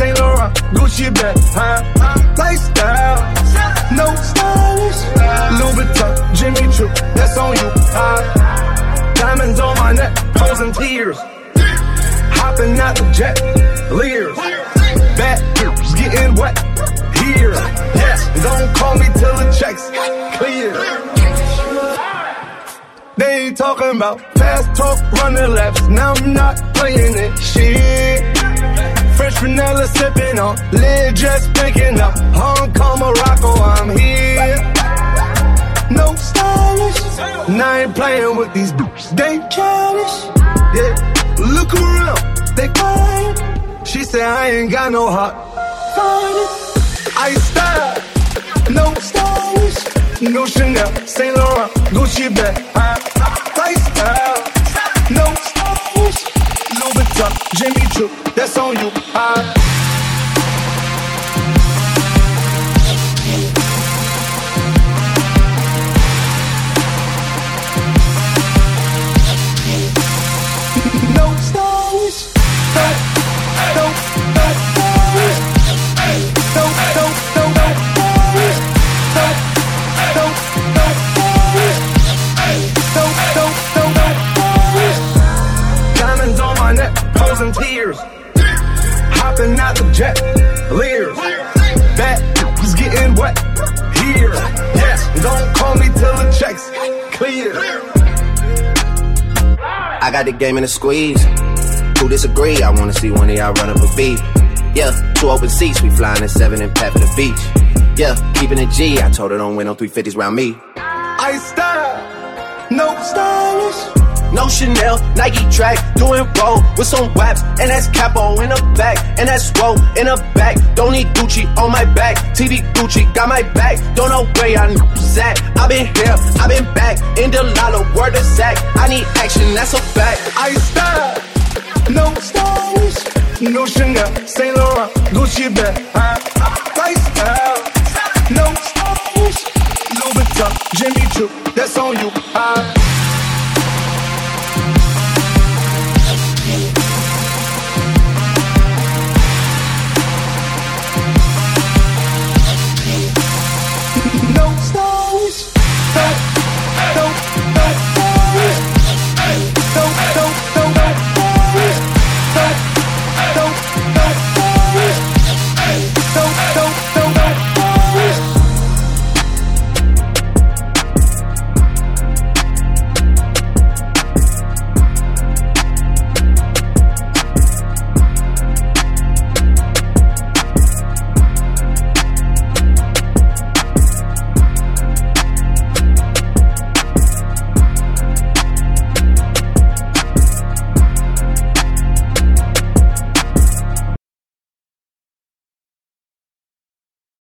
Saint Laurent, Gucci bag, lifestyle, no stylish. Louis Vuitton, Jimmy Choo, that's on you. Diamonds on my neck, frozen tears. Hopping out the jet, Lears. Bad girls getting wet here. Yes, don't call me till the checks clear. They ain't talking about fast talk, running laps. Now I'm not playing it. Shit. Fresh vanilla sipping on, lid just picking up. Hong Kong, Morocco, I'm here. No stylish. And I ain't playing with these bitches. They childish. Yeah, look around, they quiet. She said I ain't got no heart. Find it. I style, no stylish. No Chanel, Saint Laurent, Gucci bag, lifestyle, no stylish. Louis Vuitton, Jimmy Choo, that's on you. No stylish. No stylish. No diamonds on my neck, frozen tears. Hopping out the jet, Lears. That is getting wet here. Yes, don't call me till the checks clear. I got the game in a squeeze. Who disagree? I wanna see one of y'all run up a beat. Yeah, 2 open seats, we flying in 7 and pat for the beach. Yeah, keeping it G, I told her don't win no 350s round me. I style, no stylish. No Chanel, Nike track, doing roll with some waps, and that's capo in the back, and that's roll in the back. Don't need Gucci on my back, TV Gucci got my back. Don't know where y'all niggas at. I been here, I been back, in the lala, word of Zach. I need action, that's a fact. I style, no stylish. No Chanel, Saint Laurent, Gucci bag, lifestyle, no stylish. Louis Vuitton, Jimmy Choo, that's on you.